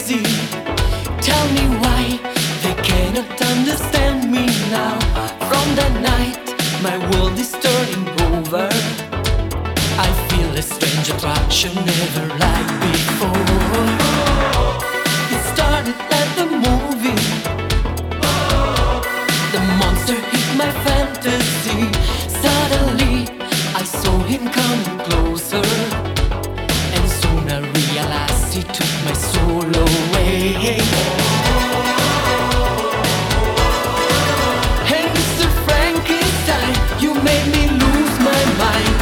crazy. Tell me why they cannot understand me now. From that night, my world is turning over. I feel a strange attraction never like before. It started at the movie. The monster hit my fantasy. Suddenly, I saw him coming closer, and soon I realized he took my soul away. Hey, Mr. Frankenstein, you made me lose my mind.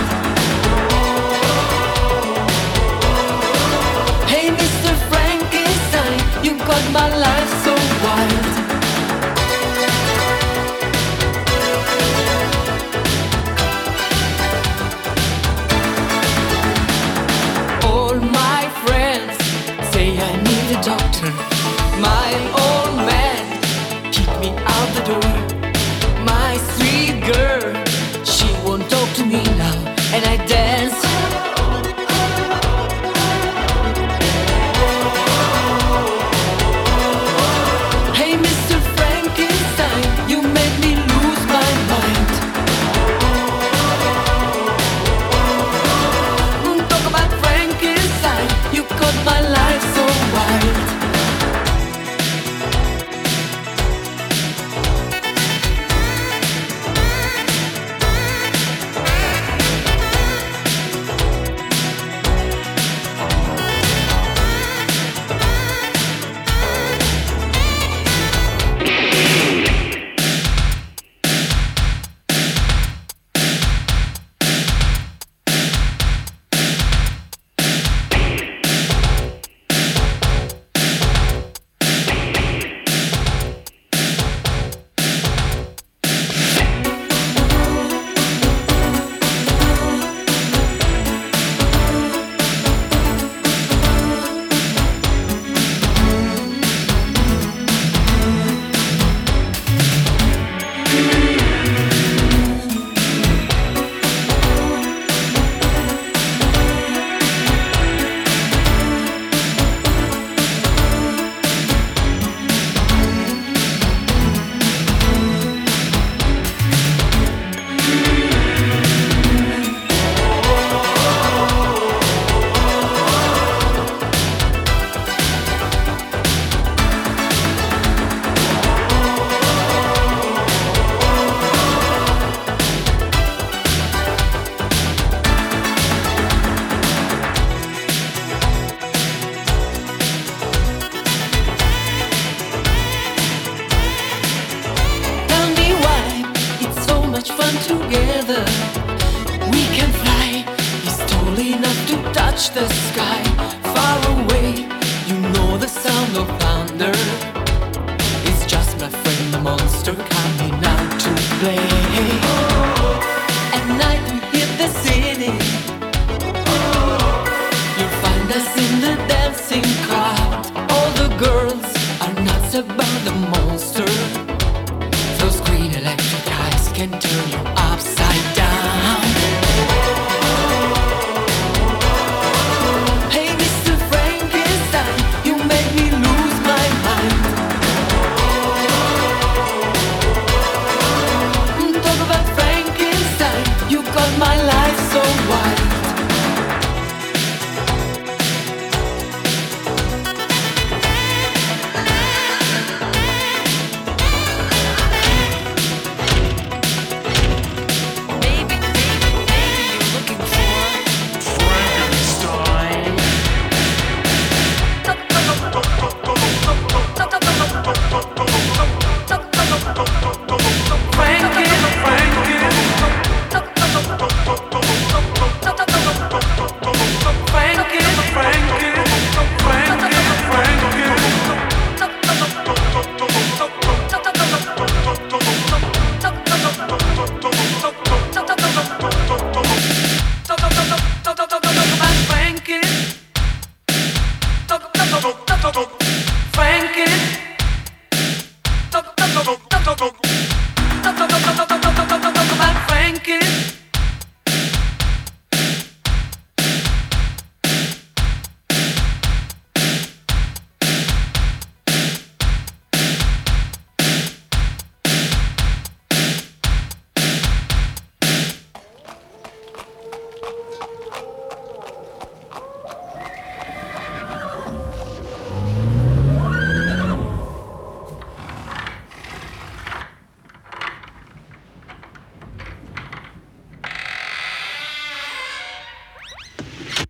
Hey, Mr. Frankenstein, you got my life so wild. All my friends say I need a doctor. My old man kicked me out the door. My sweet girl, she won't talk to me now, and I dance. Hey, Mr. Frankenstein, you made me lose my mind. Talk about Frankenstein, you got my life so wild. Tell me why it's so much fun together. We can fly, he's tall enough to touch the sky. Far away, you know the sound of thunder. It's just my friend the monster coming out to play. At night we hit the city. You'll find us in the dancing car.